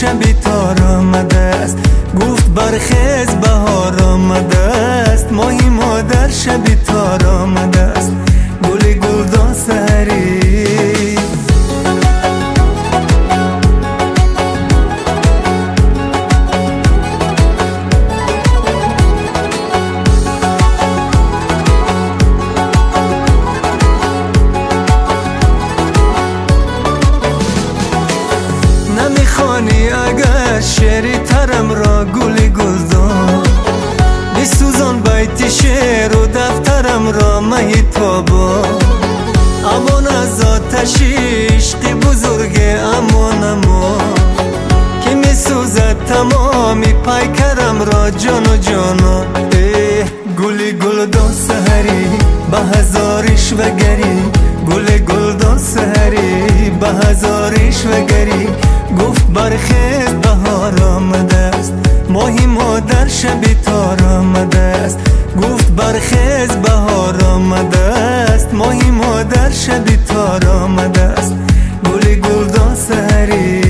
شبی تار آمده است، گفت برخیز بهار آمده است. ماهی مادر شبی تار آمده است، گل گلدان سحری. نمیخوانی اگر شعری ترم را گل گلدان، بسوزان بیت شعر و دفترم را مهتابا. امان از آتش عشق بزرگ امان اما، که میسوزد تمامی پیکرم را جان و جانا. گل گلدان سحری به هزارش وگری، گل گلدان سحری به هزارش وگری. گفت برخیز بهار آمده است، ماهی مادر شبی تار آمده است. گفت برخیز بهار آمده است، ماهی مادر شبی تار آمده است. گل گلدان سحری.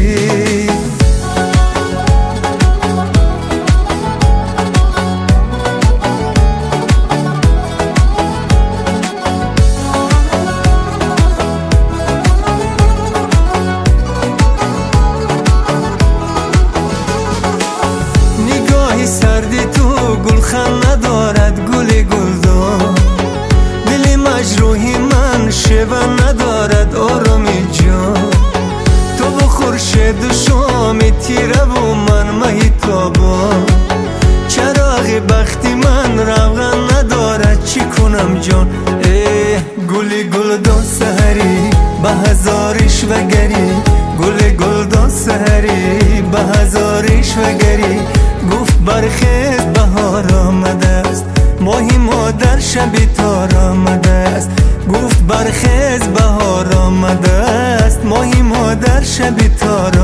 سردی تو گلخن ندارد گل گلدان، دل مجروحی من شیوه ندارد آرامی جان. تو و خورشید و شام تیره و من مهتابان، چراغ بختی من روغن ندارد چی کنم جان. گل گلدان سحری به هزارش وگری، گل گلدان سحری به هزارش وگری. گفت برخیز بهار آمده است، ماهی مادر شبی تار آمده است. گفت برخیز بهار آمده است، ماهی مادر شبی تار